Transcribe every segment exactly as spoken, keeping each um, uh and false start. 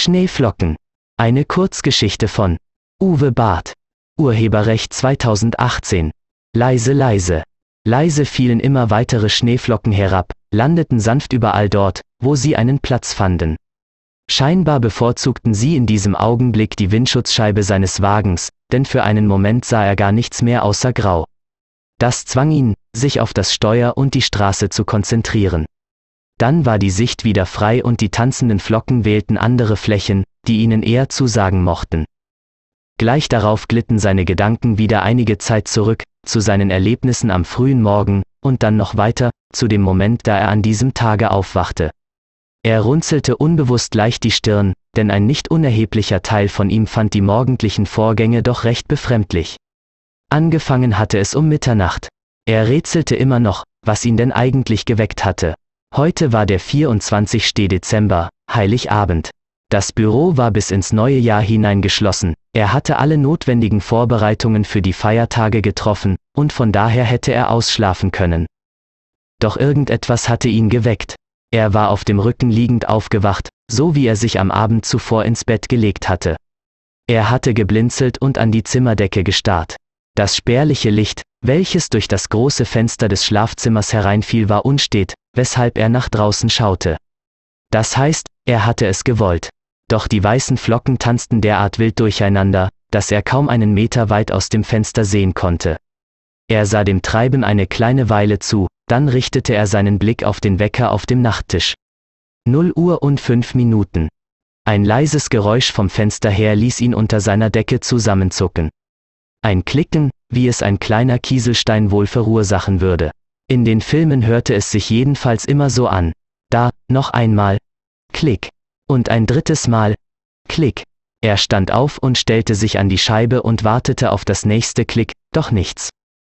Schneeflocken. Eine Kurzgeschichte von Uwe Barth. Urheberrecht zweitausendachtzehn. Leise, leise. Leise fielen immer weitere Schneeflocken herab, landeten sanft überall dort, wo sie einen Platz fanden. Scheinbar bevorzugten sie in diesem Augenblick die Windschutzscheibe seines Wagens, denn für einen Moment sah er gar nichts mehr außer Grau. Das zwang ihn, sich auf das Steuer und die Straße zu konzentrieren. Dann war die Sicht wieder frei und die tanzenden Flocken wählten andere Flächen, die ihnen eher zusagen mochten. Gleich darauf glitten seine Gedanken wieder einige Zeit zurück, zu seinen Erlebnissen am frühen Morgen, und dann noch weiter, zu dem Moment, da er an diesem Tage aufwachte. Er runzelte unbewusst leicht die Stirn, denn ein nicht unerheblicher Teil von ihm fand die morgendlichen Vorgänge doch recht befremdlich. Angefangen hatte es um Mitternacht. Er rätselte immer noch, was ihn denn eigentlich geweckt hatte. Heute war der vierundzwanzigste Dezember, Heiligabend. Das Büro war bis ins neue Jahr hinein geschlossen, er hatte alle notwendigen Vorbereitungen für die Feiertage getroffen, und von daher hätte er ausschlafen können. Doch irgendetwas hatte ihn geweckt. Er war auf dem Rücken liegend aufgewacht, so wie er sich am Abend zuvor ins Bett gelegt hatte. Er hatte geblinzelt und an die Zimmerdecke gestarrt. Das spärliche Licht, welches durch das große Fenster des Schlafzimmers hereinfiel, war unstet, weshalb er nach draußen schaute. Das heißt, er hatte es gewollt. Doch die weißen Flocken tanzten derart wild durcheinander, dass er kaum einen Meter weit aus dem Fenster sehen konnte. Er sah dem Treiben eine kleine Weile zu, dann richtete er seinen Blick auf den Wecker auf dem Nachttisch. Null Uhr und fünf Minuten. Ein leises Geräusch vom Fenster her ließ ihn unter seiner Decke zusammenzucken. Ein Klicken, wie es ein kleiner Kieselstein wohl verursachen würde. In den Filmen hörte es sich jedenfalls immer so an. Da, noch einmal, Klick. Und ein drittes Mal, Klick. Er stand auf und stellte sich an die Scheibe und wartete auf das nächste Klick, doch nichts.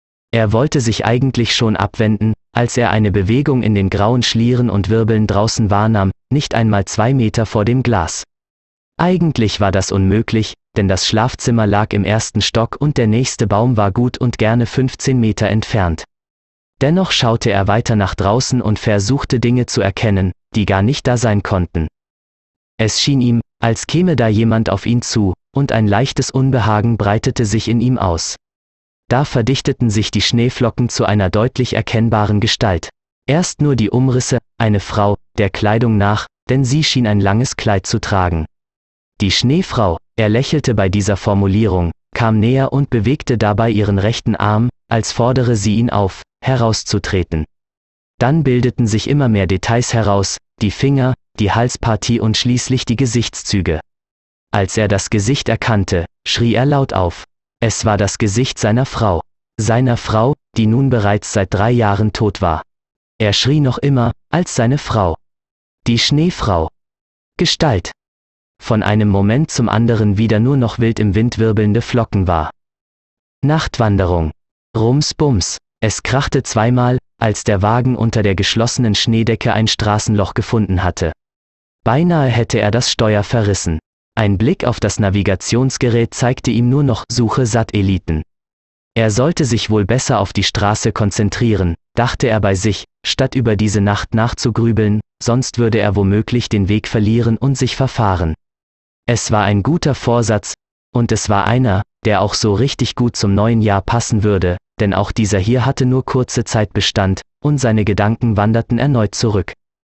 Er wollte sich eigentlich schon abwenden, als er eine Bewegung in den grauen Schlieren und Wirbeln draußen wahrnahm, nicht einmal zwei Meter vor dem Glas. Eigentlich war das unmöglich, denn das Schlafzimmer lag im ersten Stock und der nächste Baum war gut und gerne fünfzehn Meter entfernt. Dennoch schaute er weiter nach draußen und versuchte Dinge zu erkennen, die gar nicht da sein konnten. Es schien ihm, als käme da jemand auf ihn zu, und ein leichtes Unbehagen breitete sich in ihm aus. Da verdichteten sich die Schneeflocken zu einer deutlich erkennbaren Gestalt. Erst nur die Umrisse, eine Frau, der Kleidung nach, denn sie schien ein langes Kleid zu tragen. Die Schneefrau, er lächelte bei dieser Formulierung, kam näher und bewegte dabei ihren rechten Arm, als fordere sie ihn auf, herauszutreten. Dann bildeten sich immer mehr Details heraus, die Finger, die Halspartie und schließlich die Gesichtszüge. Als er das Gesicht erkannte, schrie er laut auf. Es war das Gesicht seiner Frau. Seiner Frau, die nun bereits seit drei Jahren tot war. Er schrie noch immer, als seine Frau. Die Schneefrau. Gestalt. Von einem Moment zum anderen wieder nur noch wild im Wind wirbelnde Flocken war. Nachtwanderung. Rums bums. Es krachte zweimal, als der Wagen unter der geschlossenen Schneedecke ein Straßenloch gefunden hatte. Beinahe hätte er das Steuer verrissen. Ein Blick auf das Navigationsgerät zeigte ihm nur noch Suche Satelliten. Er sollte sich wohl besser auf die Straße konzentrieren, dachte er bei sich, statt über diese Nacht nachzugrübeln, sonst würde er womöglich den Weg verlieren und sich verfahren. Es war ein guter Vorsatz, und es war einer, der auch so richtig gut zum neuen Jahr passen würde, denn auch dieser hier hatte nur kurze Zeit Bestand, und seine Gedanken wanderten erneut zurück.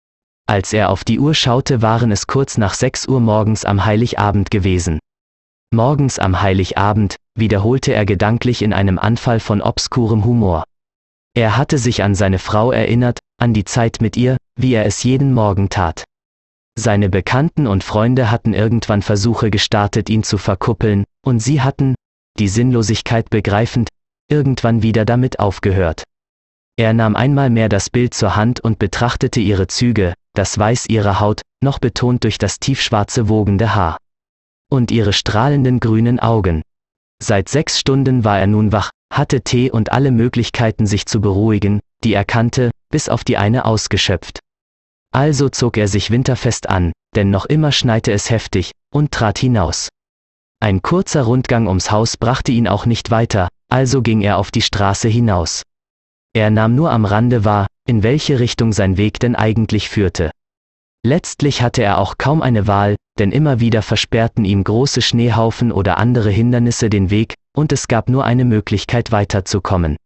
Als er auf die Uhr schaute, waren es kurz nach sechs Uhr morgens am Heiligabend gewesen. Morgens am Heiligabend, wiederholte er gedanklich in einem Anfall von obskurem Humor. Er hatte sich an seine Frau erinnert, an die Zeit mit ihr, wie er es jeden Morgen tat. Seine Bekannten und Freunde hatten irgendwann Versuche gestartet, ihn zu verkuppeln, und sie hatten, die Sinnlosigkeit begreifend, irgendwann wieder damit aufgehört. Er nahm einmal mehr das Bild zur Hand und betrachtete ihre Züge, das Weiß ihrer Haut, noch betont durch das tiefschwarze wogende Haar. Und ihre strahlenden grünen Augen. Seit sechs Stunden war er nun wach, hatte Tee und alle Möglichkeiten, sich zu beruhigen, die er kannte, bis auf die eine ausgeschöpft. Also zog er sich winterfest an, denn noch immer schneite es heftig, und trat hinaus. Ein kurzer Rundgang ums Haus brachte ihn auch nicht weiter, also ging er auf die Straße hinaus. Er nahm nur am Rande wahr, in welche Richtung sein Weg denn eigentlich führte. Letztlich hatte er auch kaum eine Wahl, denn immer wieder versperrten ihm große Schneehaufen oder andere Hindernisse den Weg, und es gab nur eine Möglichkeit weiterzukommen.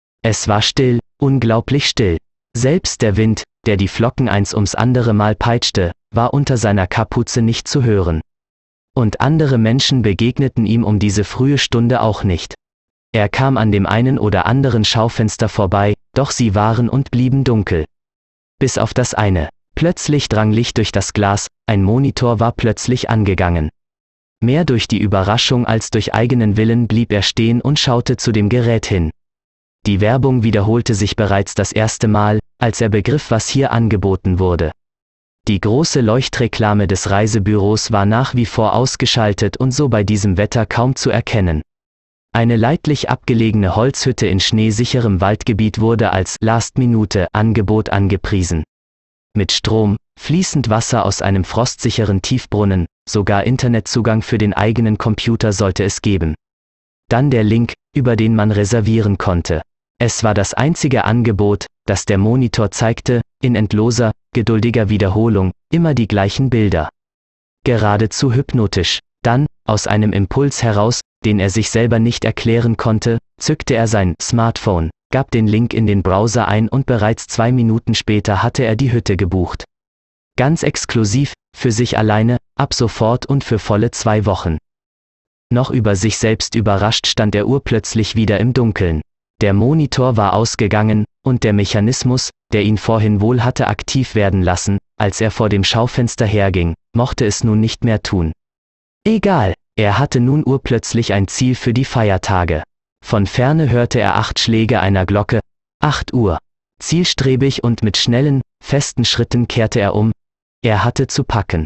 Es war still, unglaublich still. Selbst der Wind, der die Flocken eins ums andere Mal peitschte, war unter seiner Kapuze nicht zu hören. Und andere Menschen begegneten ihm um diese frühe Stunde auch nicht. Er kam an dem einen oder anderen Schaufenster vorbei, doch sie waren und blieben dunkel. Bis auf das eine. Plötzlich drang Licht durch das Glas, ein Monitor war plötzlich angegangen. Mehr durch die Überraschung als durch eigenen Willen blieb er stehen und schaute zu dem Gerät hin. Die Werbung wiederholte sich bereits das erste Mal, als er begriff, was hier angeboten wurde. Die große Leuchtreklame des Reisebüros war nach wie vor ausgeschaltet und so bei diesem Wetter kaum zu erkennen. Eine leidlich abgelegene Holzhütte in schneesicherem Waldgebiet wurde als Last-Minute-Angebot angepriesen. Mit Strom, fließend Wasser aus einem frostsicheren Tiefbrunnen, sogar Internetzugang für den eigenen Computer sollte es geben. Dann der Link, über den man reservieren konnte. Es war das einzige Angebot, das der Monitor zeigte, in endloser, geduldiger Wiederholung, immer die gleichen Bilder. Geradezu hypnotisch. Dann, aus einem Impuls heraus, den er sich selber nicht erklären konnte, zückte er sein Smartphone, gab den Link in den Browser ein und bereits zwei Minuten später hatte er die Hütte gebucht. Ganz exklusiv, für sich alleine, ab sofort und für volle zwei Wochen. Noch über sich selbst überrascht stand er urplötzlich wieder im Dunkeln. Der Monitor war ausgegangen, und der Mechanismus, der ihn vorhin wohl hatte aktiv werden lassen, als er vor dem Schaufenster herging, mochte es nun nicht mehr tun. Egal, er hatte nun urplötzlich ein Ziel für die Feiertage. Von ferne hörte er acht Schläge einer Glocke, acht Uhr. Zielstrebig und mit schnellen, festen Schritten kehrte er um. Er hatte zu packen.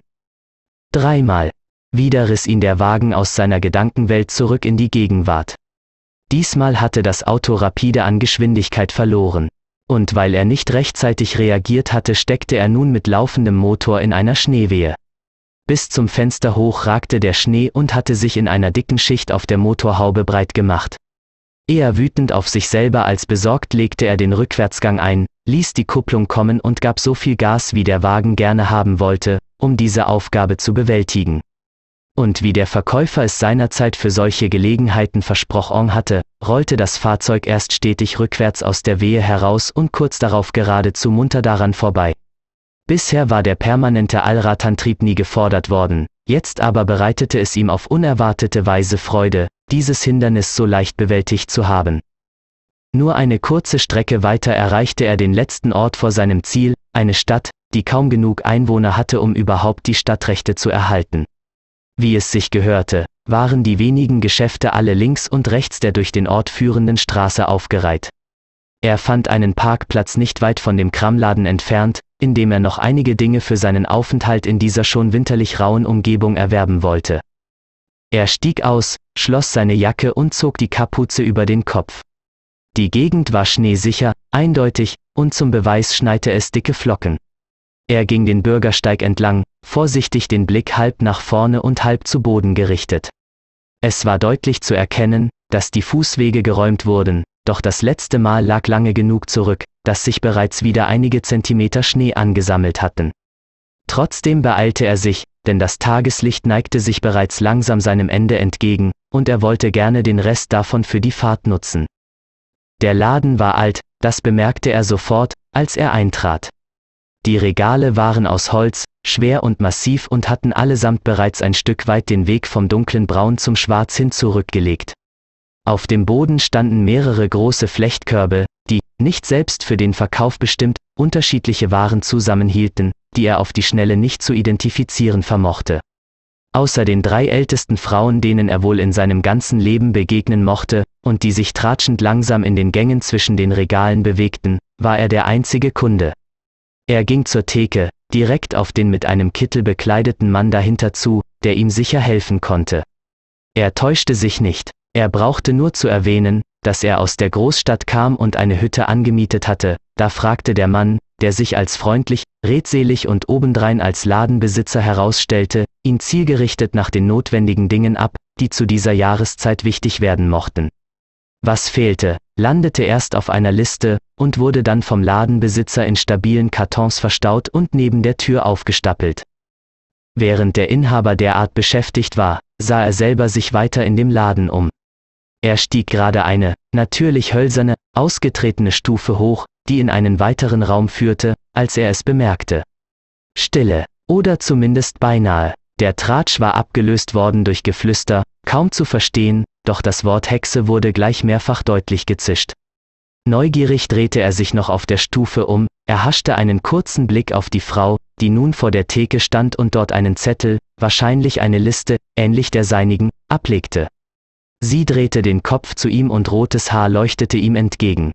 Dreimal. Wieder riss ihn der Wagen aus seiner Gedankenwelt zurück in die Gegenwart. Diesmal hatte das Auto rapide an Geschwindigkeit verloren. Und weil er nicht rechtzeitig reagiert hatte, steckte er nun mit laufendem Motor in einer Schneewehe. Bis zum Fenster hoch ragte der Schnee und hatte sich in einer dicken Schicht auf der Motorhaube breit gemacht. Eher wütend auf sich selber als besorgt legte er den Rückwärtsgang ein, ließ die Kupplung kommen und gab so viel Gas, wie der Wagen gerne haben wollte, um diese Aufgabe zu bewältigen. Und wie der Verkäufer es seinerzeit für solche Gelegenheiten versprochen hatte, rollte das Fahrzeug erst stetig rückwärts aus der Wehe heraus und kurz darauf geradezu munter daran vorbei. Bisher war der permanente Allradantrieb nie gefordert worden, jetzt aber bereitete es ihm auf unerwartete Weise Freude, dieses Hindernis so leicht bewältigt zu haben. Nur eine kurze Strecke weiter erreichte er den letzten Ort vor seinem Ziel, eine Stadt, die kaum genug Einwohner hatte, um überhaupt die Stadtrechte zu erhalten. Wie es sich gehörte, waren die wenigen Geschäfte alle links und rechts der durch den Ort führenden Straße aufgereiht. Er fand einen Parkplatz nicht weit von dem Kramladen entfernt, in dem er noch einige Dinge für seinen Aufenthalt in dieser schon winterlich rauen Umgebung erwerben wollte. Er stieg aus, schloss seine Jacke und zog die Kapuze über den Kopf. Die Gegend war schneesicher, eindeutig, und zum Beweis schneite es dicke Flocken. Er ging den Bürgersteig entlang, vorsichtig den Blick halb nach vorne und halb zu Boden gerichtet. Es war deutlich zu erkennen, dass die Fußwege geräumt wurden, doch das letzte Mal lag lange genug zurück, dass sich bereits wieder einige Zentimeter Schnee angesammelt hatten. Trotzdem beeilte er sich, denn das Tageslicht neigte sich bereits langsam seinem Ende entgegen, und er wollte gerne den Rest davon für die Fahrt nutzen. Der Laden war alt, das bemerkte er sofort, als er eintrat. Die Regale waren aus Holz, schwer und massiv und hatten allesamt bereits ein Stück weit den Weg vom dunklen Braun zum Schwarz hin zurückgelegt. Auf dem Boden standen mehrere große Flechtkörbe, die, nicht selbst für den Verkauf bestimmt, unterschiedliche Waren zusammenhielten, die er auf die Schnelle nicht zu identifizieren vermochte. Außer den drei ältesten Frauen, denen er wohl in seinem ganzen Leben begegnen mochte, und die sich tratschend langsam in den Gängen zwischen den Regalen bewegten, war er der einzige Kunde. Er ging zur Theke, direkt auf den mit einem Kittel bekleideten Mann dahinter zu, der ihm sicher helfen konnte. Er täuschte sich nicht, er brauchte nur zu erwähnen, dass er aus der Großstadt kam und eine Hütte angemietet hatte, da fragte der Mann, der sich als freundlich, redselig und obendrein als Ladenbesitzer herausstellte, ihn zielgerichtet nach den notwendigen Dingen ab, die zu dieser Jahreszeit wichtig werden mochten. Was fehlte, landete erst auf einer Liste und wurde dann vom Ladenbesitzer in stabilen Kartons verstaut und neben der Tür aufgestapelt. Während der Inhaber derart beschäftigt war, sah er selber sich weiter in dem Laden um. Er stieg gerade eine, natürlich hölzerne, ausgetretene Stufe hoch, die in einen weiteren Raum führte, als er es bemerkte. Stille, oder zumindest beinahe. Der Tratsch war abgelöst worden durch Geflüster, kaum zu verstehen, doch das Wort Hexe wurde gleich mehrfach deutlich gezischt. Neugierig drehte er sich noch auf der Stufe um, erhaschte einen kurzen Blick auf die Frau, die nun vor der Theke stand und dort einen Zettel, wahrscheinlich eine Liste, ähnlich der seinigen, ablegte. Sie drehte den Kopf zu ihm und rotes Haar leuchtete ihm entgegen.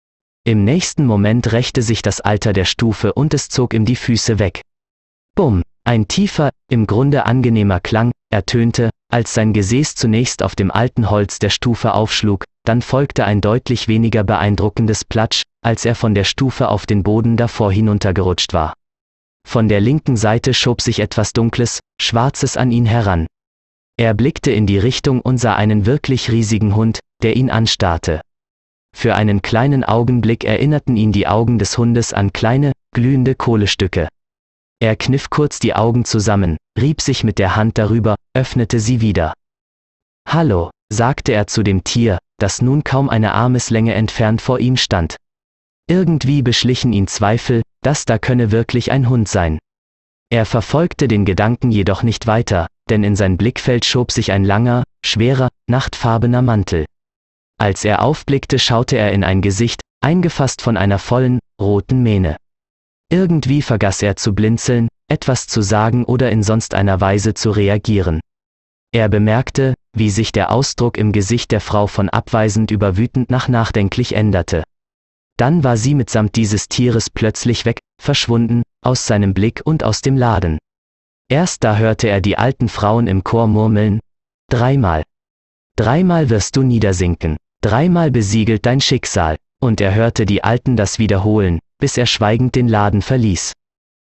Im nächsten Moment rächte sich das Alter der Stufe und es zog ihm die Füße weg. Bumm, ein tiefer, im Grunde angenehmer Klang, ertönte, als sein Gesäß zunächst auf dem alten Holz der Stufe aufschlug, dann folgte ein deutlich weniger beeindruckendes Platsch, als er von der Stufe auf den Boden davor hinuntergerutscht war. Von der linken Seite schob sich etwas Dunkles, Schwarzes an ihn heran. Er blickte in die Richtung und sah einen wirklich riesigen Hund, der ihn anstarrte. Für einen kleinen Augenblick erinnerten ihn die Augen des Hundes an kleine, glühende Kohlestücke. Er kniff kurz die Augen zusammen, rieb sich mit der Hand darüber, öffnete sie wieder. »Hallo«, sagte er zu dem Tier, das nun kaum eine Armeslänge entfernt vor ihm stand. Irgendwie beschlichen ihn Zweifel, das da könne wirklich ein Hund sein. Er verfolgte den Gedanken jedoch nicht weiter, denn in sein Blickfeld schob sich ein langer, schwerer, nachtfarbener Mantel. Als er aufblickte, schaute er in ein Gesicht, eingefasst von einer vollen, roten Mähne. Irgendwie vergaß er zu blinzeln, etwas zu sagen oder in sonst einer Weise zu reagieren. Er bemerkte, wie sich der Ausdruck im Gesicht der Frau von abweisend über wütend nach nachdenklich änderte. Dann war sie mitsamt dieses Tieres plötzlich weg, verschwunden, aus seinem Blick und aus dem Laden. Erst da hörte er die alten Frauen im Chor murmeln: Dreimal. Dreimal wirst du niedersinken. Dreimal besiegelt dein Schicksal. Und er hörte die Alten das wiederholen, bis er schweigend den Laden verließ.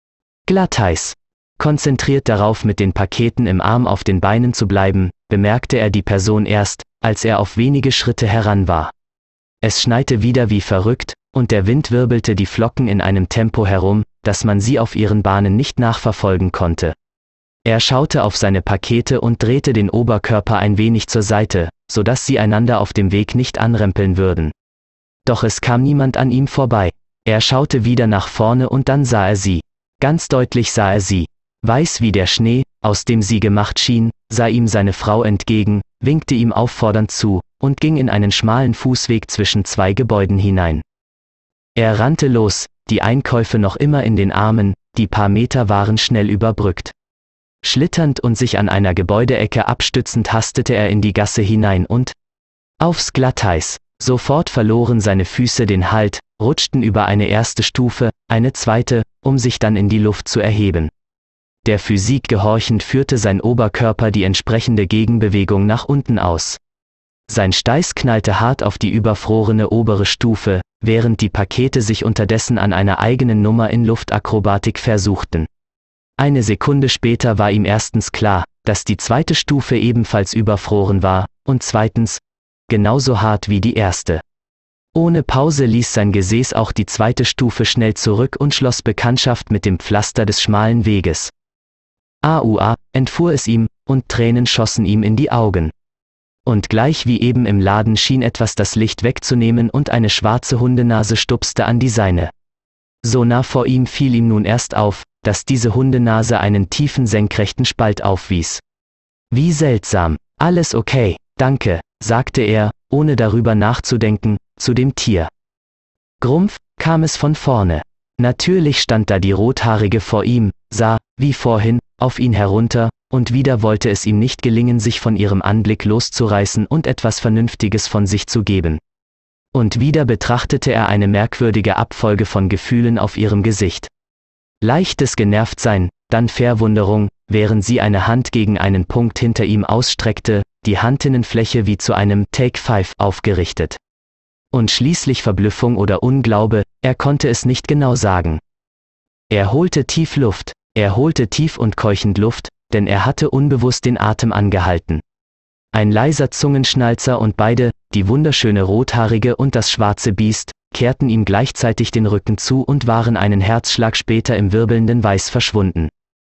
Glatteis. Konzentriert darauf, mit den Paketen im Arm auf den Beinen zu bleiben, bemerkte er die Person erst, als er auf wenige Schritte heran war. Es schneite wieder wie verrückt, und der Wind wirbelte die Flocken in einem Tempo herum, dass man sie auf ihren Bahnen nicht nachverfolgen konnte. Er schaute auf seine Pakete und drehte den Oberkörper ein wenig zur Seite, sodass sie einander auf dem Weg nicht anrempeln würden. Doch es kam niemand an ihm vorbei. Er schaute wieder nach vorne und dann sah er sie. Ganz deutlich sah er sie. Weiß wie der Schnee, aus dem sie gemacht schien, sah ihm seine Frau entgegen, winkte ihm auffordernd zu und ging in einen schmalen Fußweg zwischen zwei Gebäuden hinein. Er rannte los, die Einkäufe noch immer in den Armen, die paar Meter waren schnell überbrückt. Schlitternd und sich an einer Gebäudeecke abstützend hastete er in die Gasse hinein und aufs Glatteis. Sofort verloren seine Füße den Halt, rutschten über eine erste Stufe, eine zweite, um sich dann in die Luft zu erheben. Der Physik gehorchend führte sein Oberkörper die entsprechende Gegenbewegung nach unten aus. Sein Steiß knallte hart auf die überfrorene obere Stufe, während die Pakete sich unterdessen an einer eigenen Nummer in Luftakrobatik versuchten. Eine Sekunde später war ihm erstens klar, dass die zweite Stufe ebenfalls überfroren war, und zweitens, genauso hart wie die erste. Ohne Pause ließ sein Gesäß auch die zweite Stufe schnell zurück und schloss Bekanntschaft mit dem Pflaster des schmalen Weges. Aua, entfuhr es ihm, und Tränen schossen ihm in die Augen. Und gleich wie eben im Laden schien etwas das Licht wegzunehmen und eine schwarze Hundenase stupste an die seine. So nah vor ihm fiel ihm nun erst auf, dass diese Hundenase einen tiefen senkrechten Spalt aufwies. Wie seltsam. Alles okay, danke, sagte er, ohne darüber nachzudenken, zu dem Tier. Grumpf, kam es von vorne. Natürlich stand da die Rothaarige vor ihm, sah, wie vorhin, auf ihn herunter, und wieder wollte es ihm nicht gelingen, sich von ihrem Anblick loszureißen und etwas Vernünftiges von sich zu geben. Und wieder betrachtete er eine merkwürdige Abfolge von Gefühlen auf ihrem Gesicht. Leichtes Genervtsein, dann Verwunderung, während sie eine Hand gegen einen Punkt hinter ihm ausstreckte, die Handinnenfläche wie zu einem Take Five aufgerichtet. Und schließlich Verblüffung oder Unglaube, er konnte es nicht genau sagen. Er holte tief Luft, er holte tief und keuchend Luft, denn er hatte unbewusst den Atem angehalten. Ein leiser Zungenschnalzer und beide, die wunderschöne Rothaarige und das schwarze Biest, kehrten ihm gleichzeitig den Rücken zu und waren einen Herzschlag später im wirbelnden Weiß verschwunden.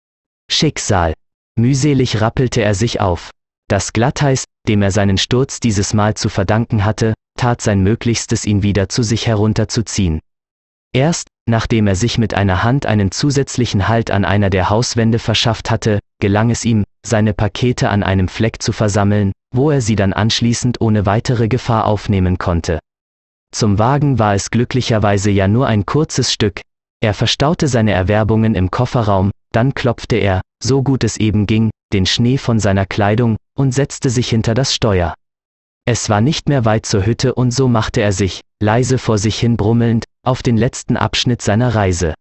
Schicksal. Mühselig rappelte er sich auf. Das Glatteis, dem er seinen Sturz dieses Mal zu verdanken hatte, tat sein Möglichstes, ihn wieder zu sich herunterzuziehen. Erst, nachdem er sich mit einer Hand einen zusätzlichen Halt an einer der Hauswände verschafft hatte, gelang es ihm, seine Pakete an einem Fleck zu versammeln, wo er sie dann anschließend ohne weitere Gefahr aufnehmen konnte. Zum Wagen war es glücklicherweise ja nur ein kurzes Stück. Er verstaute seine Erwerbungen im Kofferraum, dann klopfte er, so gut es eben ging, den Schnee von seiner Kleidung und setzte sich hinter das Steuer. Es war nicht mehr weit zur Hütte und so machte er sich, leise vor sich hin brummelnd, auf den letzten Abschnitt seiner Reise.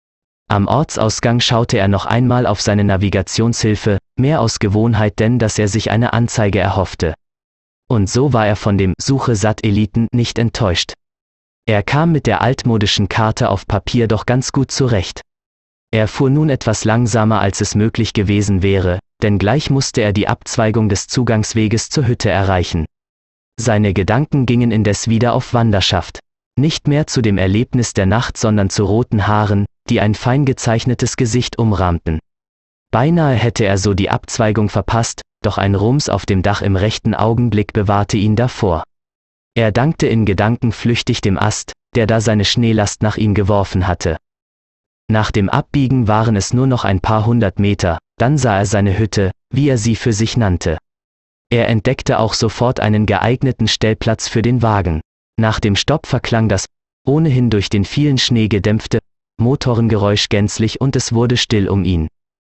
Am Ortsausgang schaute er noch einmal auf seine Navigationshilfe, mehr aus Gewohnheit denn, dass er sich eine Anzeige erhoffte. Und so war er von dem Suche-Satelliten nicht enttäuscht. Er kam mit der altmodischen Karte auf Papier doch ganz gut zurecht. Er fuhr nun etwas langsamer, als es möglich gewesen wäre, denn gleich musste er die Abzweigung des Zugangsweges zur Hütte erreichen. Seine Gedanken gingen indes wieder auf Wanderschaft. Nicht mehr zu dem Erlebnis der Nacht, sondern zu roten Haaren, die ein fein gezeichnetes Gesicht umrahmten. Beinahe hätte er so die Abzweigung verpasst, doch ein Rums auf dem Dach im rechten Augenblick bewahrte ihn davor. Er dankte in Gedanken flüchtig dem Ast, der da seine Schneelast nach ihm geworfen hatte. Nach dem Abbiegen waren es nur noch ein paar hundert Meter, dann sah er seine Hütte, wie er sie für sich nannte. Er entdeckte auch sofort einen geeigneten Stellplatz für den Wagen. Nach dem Stopp verklang das, ohnehin durch den vielen Schnee gedämpfte, Motorengeräusch gänzlich und es wurde still um ihn.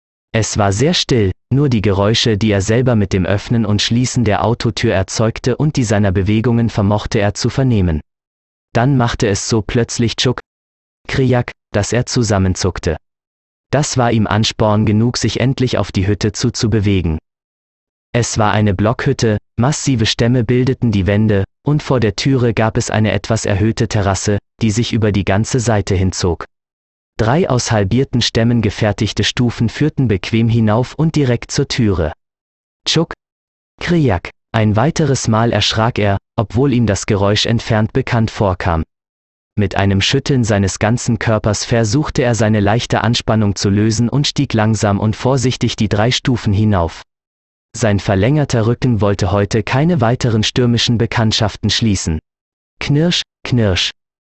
Es war sehr still, nur die Geräusche, die er selber mit dem Öffnen und Schließen der Autotür erzeugte und die seiner Bewegungen vermochte er zu vernehmen. Dann machte es so plötzlich Tschuk, Kriak, dass er zusammenzuckte. Das war ihm Ansporn genug, sich endlich auf die Hütte zuzubewegen. Es war eine Blockhütte, massive Stämme bildeten die Wände, und vor der Türe gab es eine etwas erhöhte Terrasse, die sich über die ganze Seite hinzog. Drei aus halbierten Stämmen gefertigte Stufen führten bequem hinauf und direkt zur Türe. Tschuk, Kriak. Ein weiteres Mal erschrak er, obwohl ihm das Geräusch entfernt bekannt vorkam. Mit einem Schütteln seines ganzen Körpers versuchte er seine leichte Anspannung zu lösen und stieg langsam und vorsichtig die drei Stufen hinauf. Sein verlängerter Rücken wollte heute keine weiteren stürmischen Bekanntschaften schließen. Knirsch, knirsch,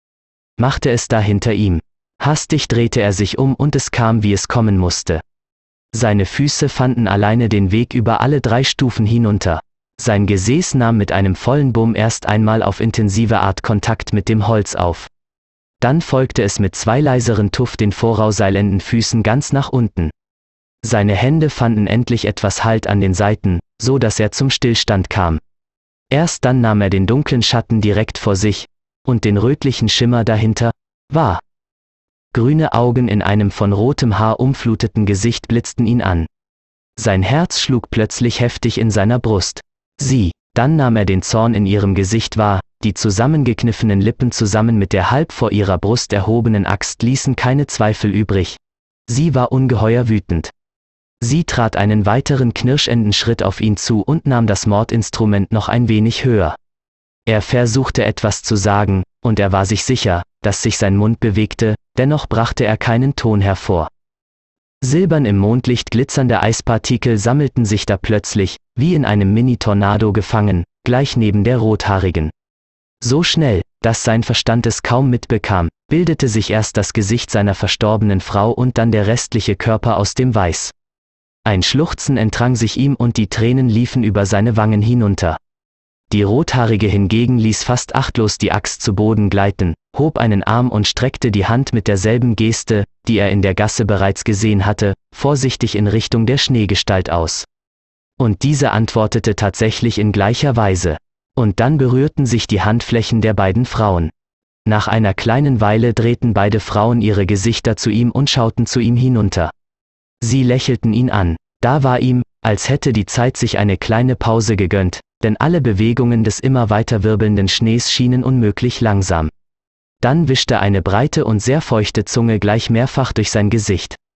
machte es da hinter ihm. Hastig drehte er sich um und es kam, wie es kommen musste. Seine Füße fanden alleine den Weg über alle drei Stufen hinunter. Sein Gesäß nahm mit einem vollen Bumm erst einmal auf intensive Art Kontakt mit dem Holz auf. Dann folgte es mit zwei leiseren Tuff den vorauseilenden Füßen ganz nach unten. Seine Hände fanden endlich etwas Halt an den Seiten, so dass er zum Stillstand kam. Erst dann nahm er den dunklen Schatten direkt vor sich, und den rötlichen Schimmer dahinter, wahr. Grüne Augen in einem von rotem Haar umfluteten Gesicht blitzten ihn an. Sein Herz schlug plötzlich heftig in seiner Brust. Sie, dann nahm er den Zorn in ihrem Gesicht wahr, die zusammengekniffenen Lippen zusammen mit der halb vor ihrer Brust erhobenen Axt ließen keine Zweifel übrig. Sie war ungeheuer wütend. Sie trat einen weiteren knirschenden Schritt auf ihn zu und nahm das Mordinstrument noch ein wenig höher. Er versuchte etwas zu sagen, und er war sich sicher, dass sich sein Mund bewegte, dennoch brachte er keinen Ton hervor. Silbern im Mondlicht glitzernde Eispartikel sammelten sich da plötzlich, wie in einem Mini-Tornado gefangen, gleich neben der Rothaarigen. So schnell, dass sein Verstand es kaum mitbekam, bildete sich erst das Gesicht seiner verstorbenen Frau und dann der restliche Körper aus dem Weiß. Ein Schluchzen entrang sich ihm und die Tränen liefen über seine Wangen hinunter. Die Rothaarige hingegen ließ fast achtlos die Axt zu Boden gleiten, hob einen Arm und streckte die Hand mit derselben Geste, die er in der Gasse bereits gesehen hatte, vorsichtig in Richtung der Schneegestalt aus. Und diese antwortete tatsächlich in gleicher Weise. Und dann berührten sich die Handflächen der beiden Frauen. Nach einer kleinen Weile drehten beide Frauen ihre Gesichter zu ihm und schauten zu ihm hinunter. Sie lächelten ihn an. Da war ihm, als hätte die Zeit sich eine kleine Pause gegönnt, denn alle Bewegungen des immer weiter wirbelnden Schnees schienen unmöglich langsam. Dann wischte eine breite und sehr feuchte Zunge gleich mehrfach durch sein Gesicht.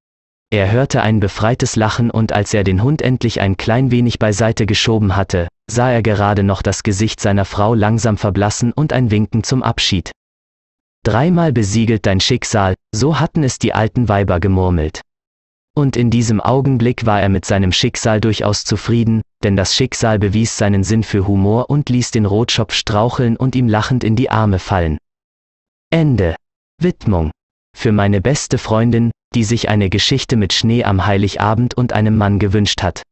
Er hörte ein befreites Lachen und als er den Hund endlich ein klein wenig beiseite geschoben hatte, sah er gerade noch das Gesicht seiner Frau langsam verblassen und ein Winken zum Abschied. Dreimal besiegelt dein Schicksal, so hatten es die alten Weiber gemurmelt. Und in diesem Augenblick war er mit seinem Schicksal durchaus zufrieden, denn das Schicksal bewies seinen Sinn für Humor und ließ den Rotschopf straucheln und ihm lachend in die Arme fallen. Ende. Widmung. Für meine beste Freundin, die sich eine Geschichte mit Schnee am Heiligabend und einem Mann gewünscht hat.